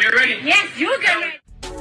get ready. Yes, you get ready.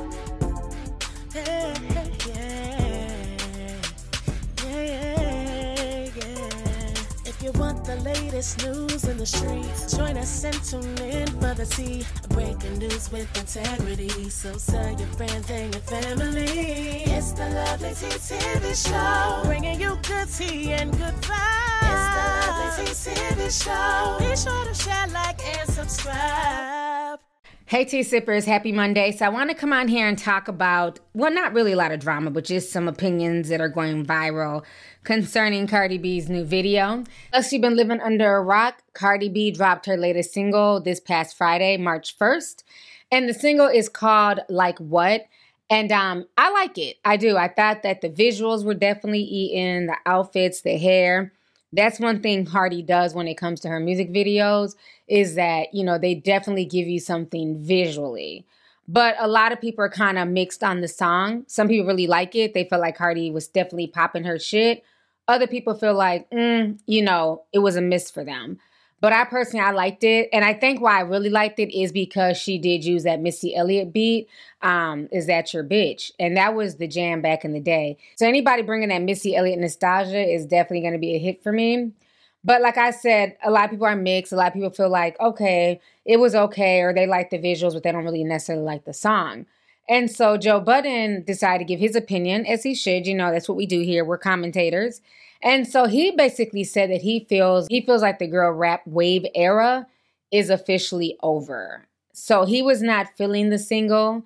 If you want the latest news in the streets, join us and tune in for the tea. Breaking news with integrity. So tell your friends and your family. It's the Lovely Tea TV show, bringing you good tea and good vibes. It's the Lovely Tea TV show. Be sure to share, like, and subscribe. Hey, tea sippers, happy Monday. So I want to come on here and talk about, well, not really a lot of drama, but just some opinions that are going viral concerning Cardi B's new video. Unless you've been living under a rock, Cardi B dropped her latest single this past Friday, March 1st. And the single is called Like What? And I like it. I do. I thought that the visuals were definitely eating, the outfits, the hair. That's one thing Cardi does when it comes to her music videos is that, you know, they definitely give you something visually. But a lot of people are kind of mixed on the song. Some people really like it. They feel like Cardi was definitely popping her shit. Other people feel like, you know, it was a miss for them. But I personally, I liked it. And I think why I really liked it is because she did use that Missy Elliott beat, Is That Your Bitch? And that was the jam back in the day. So anybody bringing that Missy Elliott nostalgia is definitely going to be a hit for me. But like I said, a lot of people are mixed. A lot of people feel like, okay, it was okay, or they like the visuals, but they don't really necessarily like the song. And so Joe Budden decided to give his opinion, as he should. You know, that's what we do here. We're commentators. And so he basically said that he feels like the girl rap wave era is officially over. So he was not feeling the single.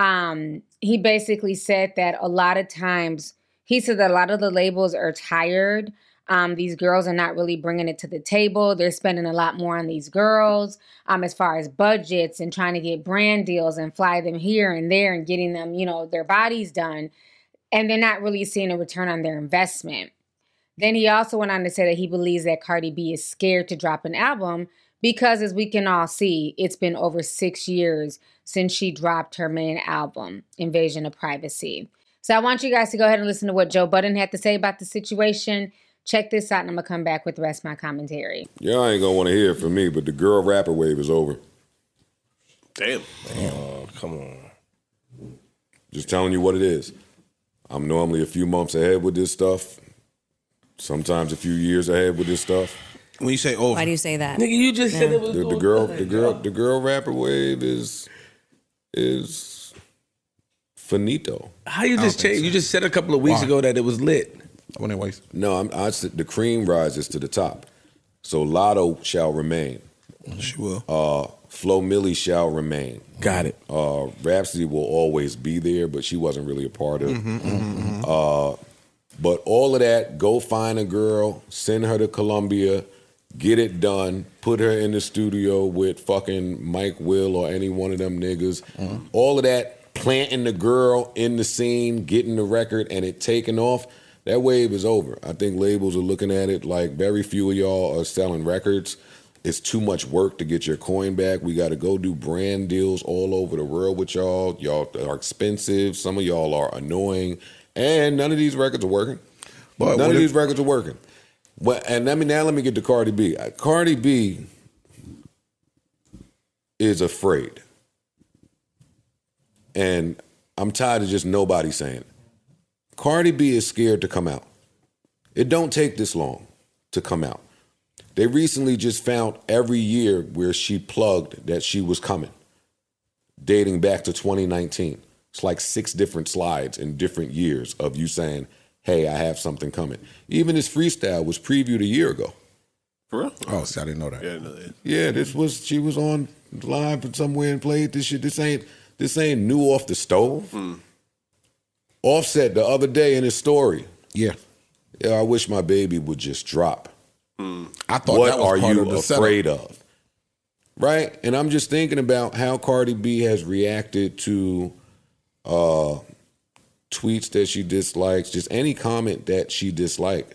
He basically said that a lot of times, he said that a lot of the labels are tired. These girls are not really bringing it to the table. They're spending a lot more on these girls as far as budgets and trying to get brand deals and fly them here and there and getting them, you know, their bodies done. And they're not really seeing a return on their investment. Then he also went on to say that he believes that Cardi B is scared to drop an album because, as we can all see, it's been over 6 years since she dropped her main album, Invasion of Privacy. So I want you guys to go ahead and listen to what Joe Budden had to say about the situation. Check this out, and I'm going to come back with the rest of my commentary. Y'all ain't going to want to hear it from me, but the girl rapper wave is over. Damn. Come on. Just telling you what it is. I'm normally a few months ahead with this stuff. Sometimes a few years ahead with this stuff. When you say over, Why do you say that? nigga, you just said it was The girl rapper wave is finito. How you just changed? So. You just said a couple of weeks ago that it was lit. No, I said the cream rises to the top. So Lotto shall remain. She will. Flo Milli shall remain. Got it. Rhapsody will always be there, but she wasn't really a part of. But all of that, go find a girl, send her to Columbia, get it done, put her in the studio with fucking Mike Will or any one of them niggas. All of that, planting the girl in the scene, getting the record, and it taking off, that wave is over. I think labels are looking at it like very few of y'all are selling records. It's too much work to get your coin back. We got to go do brand deals all over the world with y'all. Y'all are expensive. Some of y'all are annoying. And none of these records are working. None of these records are working. And let me get to Cardi B. Cardi B is afraid. And I'm tired of just nobody saying it. Cardi B is scared to come out. It don't take this long to come out. They recently just found every year where she plugged that she was coming, dating back to 2019. It's like 6 different slides in different years of you saying, hey, I have something coming. Even this freestyle was previewed a year ago. For real? Oh, see, I didn't know that. Yeah, no, Yeah, she was on live somewhere and played this shit. This ain't new off the stove. Offset the other day in his story. Yeah, I wish my baby would just drop. I thought what that was are part you of the afraid setup. of? Right? And I'm just thinking about how Cardi B has reacted to tweets that she dislikes, just any comment that she disliked.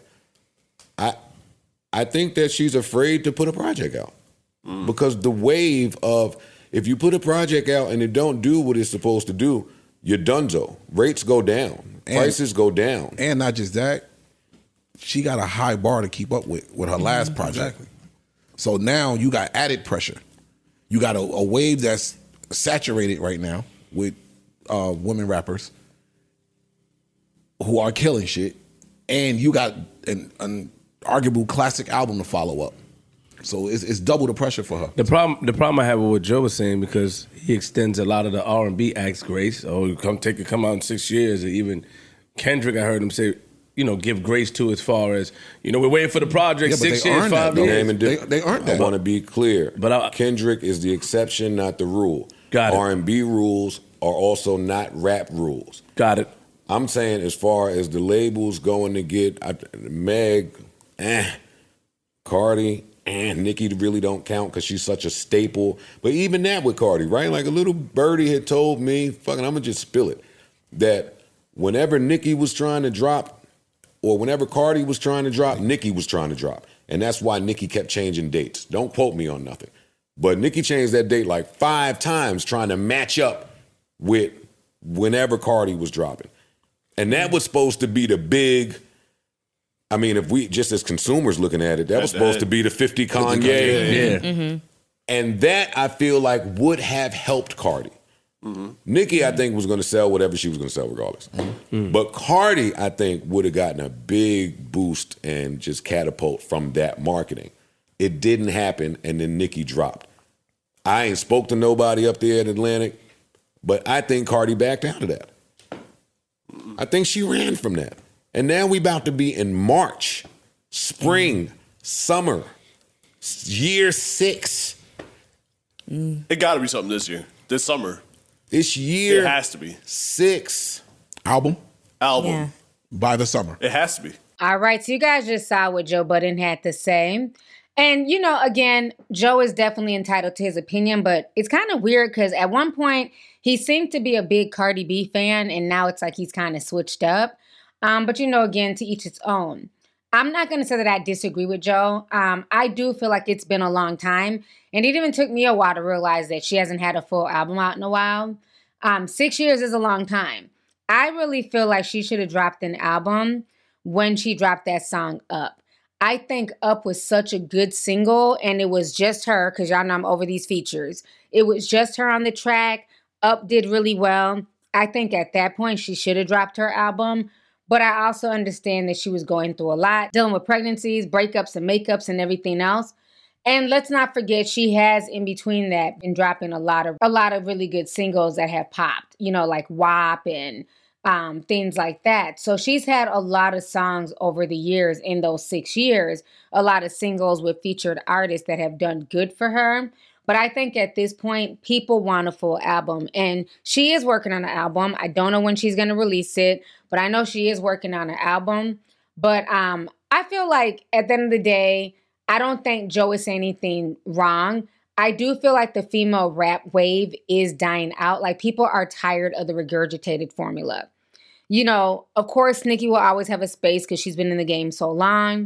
I think that she's afraid to put a project out. Because the wave of, if you put a project out and it don't do what it's supposed to do, you're donezo. Rates go down. Prices go down. And not just that, she got a high bar to keep up with her last project. Exactly. So now you got added pressure. You got a wave that's saturated right now with women rappers who are killing shit, and you got an arguable classic album to follow up. So it's double the pressure for her. The problem I have with what Joe was saying, because he extends a lot of the R&B acts grace. Oh, come out in 6 years. Or even Kendrick, I heard him say, give grace to as far as, we're waiting for the project, Yeah, but 6 they years, earned 5 that, years. though. They earned that. I want to be clear. But Kendrick is the exception, not the rule. Got it. R&B rules are also not rap rules. Got it. I'm saying as far as the labels going to get Meg, Cardi, Nicki really don't count because she's such a staple. But even that with Cardi, right? Like a little birdie had told me, fucking, I'm going to just spill it, that whenever Nicki was trying to drop, or whenever Cardi was trying to drop, Nicki was trying to drop. And that's why Nicki kept changing dates. Don't quote me on nothing. But Nicki changed that date like 5 times trying to match up with whenever Cardi was dropping. And that was supposed to be the big, I mean, if we, just as consumers looking at it, that was supposed to be the 50 Kanye. Yeah. Mm-hmm. And that, I feel like, would have helped Cardi. Nicki, I think, was going to sell whatever she was going to sell regardless. But Cardi, I think, would have gotten a big boost and just catapult from that marketing. It didn't happen, and then Nicki dropped. I ain't spoke to nobody up there at Atlantic, but I think Cardi backed out of that. I think she ran from that. And now we about to be in March, spring, summer, year 6. It got to be something this year, this summer. This year, It has to be. 6. Album Album. by the summer. It has to be. All right, so you guys just saw what Joe Budden had to say. And, again, Joe is definitely entitled to his opinion, but it's kind of weird because at one point he seemed to be a big Cardi B fan, and now it's like he's kind of switched up. But, again, to each its own. I'm not going to say that I disagree with Joe. I do feel like it's been a long time, and it even took me a while to realize that she hasn't had a full album out in a while. 6 years is a long time. I really feel like she should have dropped an album when she dropped that song Up. I think Up was such a good single, and it was just her, because y'all know I'm over these features. It was just her on the track. Up did really well. I think at that point she should have dropped her album, but I also understand that she was going through a lot, dealing with pregnancies, breakups, and makeups, and everything else. And let's not forget, she has in between that been dropping a lot of really good singles that have popped, like WAP and things like that. So she's had a lot of songs over the years in those 6 years, a lot of singles with featured artists that have done good for her. But I think at this point, people want a full album. And she is working on an album. I don't know when she's going to release it, but I know she is working on an album. But I feel like at the end of the day, I don't think Joe is saying anything wrong. I do feel like the female rap wave is dying out. Like, people are tired of the regurgitated formula. Of course, Nicki will always have a space because she's been in the game so long.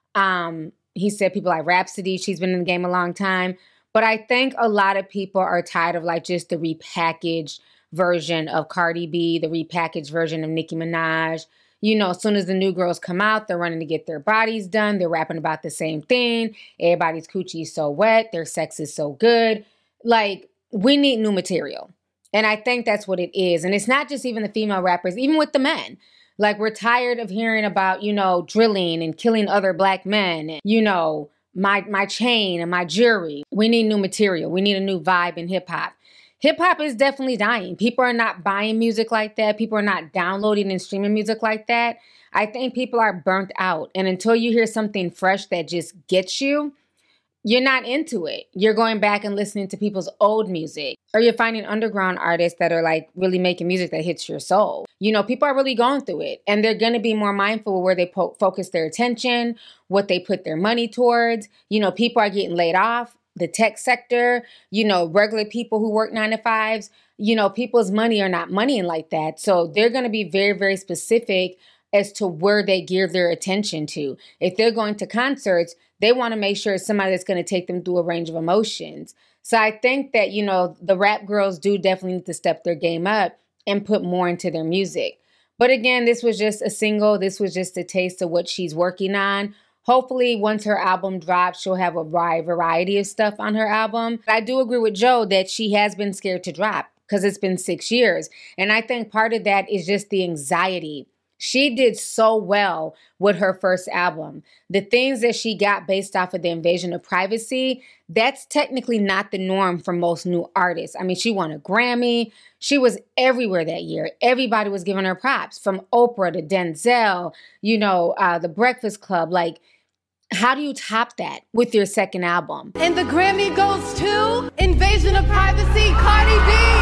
He said people like Rhapsody, she's been in the game a long time. But I think a lot of people are tired of like just the repackaged version of Cardi B, the repackaged version of Nicki Minaj. As soon as the new girls come out, they're running to get their bodies done. They're rapping about the same thing. Everybody's coochie is so wet. Their sex is so good. Like, we need new material. And I think that's what it is. And it's not just even the female rappers, even with the men. Like, we're tired of hearing about, drilling and killing other black men. And, my chain and my jewelry. We need new material. We need a new vibe in hip hop. Hip hop is definitely dying. People are not buying music like that. People are not downloading and streaming music like that. I think people are burnt out. And until you hear something fresh that just gets you, you're not into it. You're going back and listening to people's old music. Or you're finding underground artists that are like really making music that hits your soul. People are really going through it. And they're going to be more mindful of where they focus their attention, what they put their money towards. People are getting laid off. The tech sector, regular people who work 9 to 5s, people's money are not moneying like that. So they're going to be very, very specific as to where they give their attention to. If they're going to concerts, they want to make sure it's somebody that's going to take them through a range of emotions. So I think that, the rap girls do definitely need to step their game up and put more into their music. But again, this was just a single. This was just a taste of what she's working on. Hopefully, once her album drops, she'll have a wide variety of stuff on her album. But I do agree with Joe that she has been scared to drop because it's been 6 years. And I think part of that is just the anxiety. She did so well with her first album. The things that she got based off of the invasion of privacy, that's technically not the norm for most new artists. I mean, she won a Grammy. She was everywhere that year. Everybody was giving her props, from Oprah to Denzel, The Breakfast Club. Like, how do you top that with your second album? And the Grammy goes to Invasion of Privacy, Cardi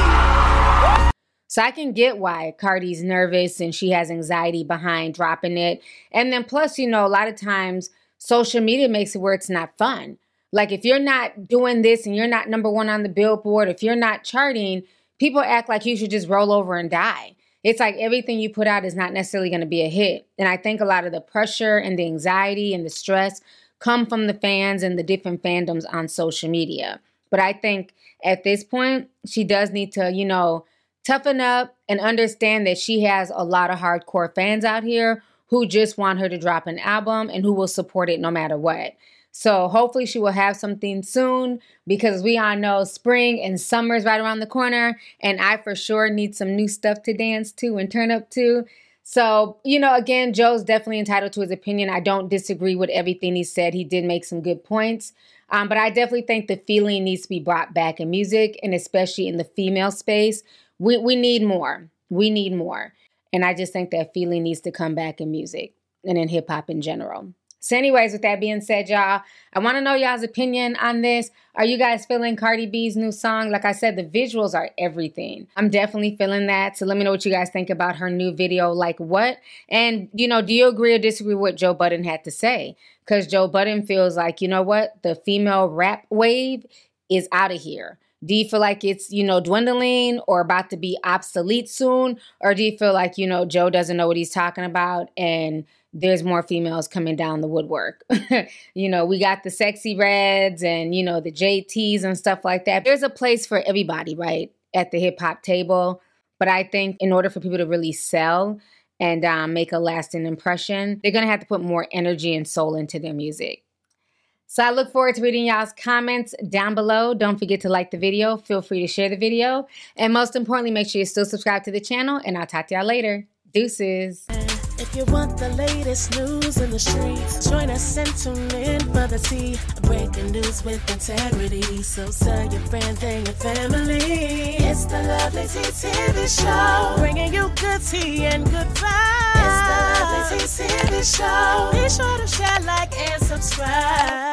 B. So I can get why Cardi's nervous and she has anxiety behind dropping it. And then plus, a lot of times social media makes it where it's not fun. Like if you're not doing this and you're not number one on the Billboard, if you're not charting, people act like you should just roll over and die. It's like everything you put out is not necessarily going to be a hit. And I think a lot of the pressure and the anxiety and the stress come from the fans and the different fandoms on social media. But I think at this point, she does need to, toughen up and understand that she has a lot of hardcore fans out here who just want her to drop an album and who will support it no matter what. So hopefully she will have something soon, because we all know spring and summer is right around the corner, and I for sure need some new stuff to dance to and turn up to. So, again, Joe's definitely entitled to his opinion. I don't disagree with everything he said. He did make some good points. But I definitely think the feeling needs to be brought back in music, and especially in the female space. We need more. We need more. And I just think that feeling needs to come back in music and in hip hop in general. So anyways, with that being said, y'all, I want to know y'all's opinion on this. Are you guys feeling Cardi B's new song? Like I said, the visuals are everything. I'm definitely feeling that. So let me know what you guys think about her new video, Like What? And, do you agree or disagree with what Joe Budden had to say? Because Joe Budden feels like, the female rap wave is out of here. Do you feel like it's, dwindling or about to be obsolete soon? Or do you feel like, Joe doesn't know what he's talking about and there's more females coming down the woodwork? We got the Sexy Reds and, the JTs and stuff like that. There's a place for everybody, right, at the hip hop table. But I think in order for people to really sell and make a lasting impression, they're going to have to put more energy and soul into their music. So I look forward to reading y'all's comments down below. Don't forget to like the video. Feel free to share the video. And most importantly, make sure you still subscribe to the channel. And I'll talk to y'all later. Deuces. If you want the latest news in the streets, join us and tune in for the tea. Breaking news with integrity. So tell your friends and your family. It's the Lovely Tea TV Show, bringing you good tea and good vibes. It's the Lovely Tea TV Show. Be sure to share, like, and subscribe.